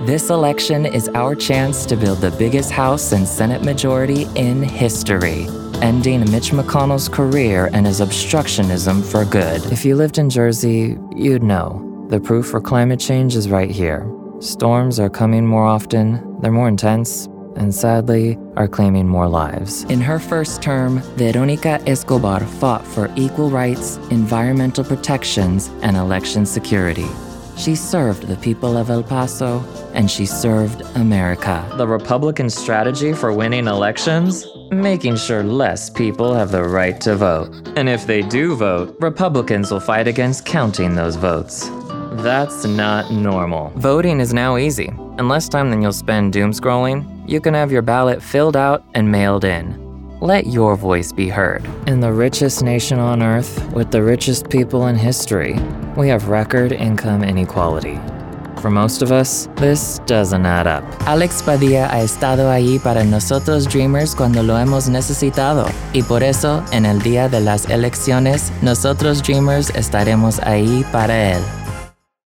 This election is our chance to build the biggest House and Senate majority in history, ending Mitch McConnell's career and his obstructionism for good. If you lived in Jersey, you'd know. The proof for climate change is right here. Storms are coming more often, they're more intense, and sadly, are claiming more lives. In her first term, Veronica Escobar fought for equal rights, environmental protections, and election security. She served the people of El Paso, and she served America. The Republican strategy for winning elections? Making sure less people have the right to vote. And if they do vote, Republicans will fight against counting those votes. That's not normal. Voting is now easy. In less time than you'll spend doom scrolling, you can have your ballot filled out and mailed in. Let your voice be heard. In the richest nation on earth, with the richest people in history, we have record income inequality. For most of us, this doesn't add up. Alex Padilla ha estado ahí para nosotros Dreamers cuando lo hemos necesitado. Y por eso, en el día de las elecciones, nosotros Dreamers estaremos ahí para él.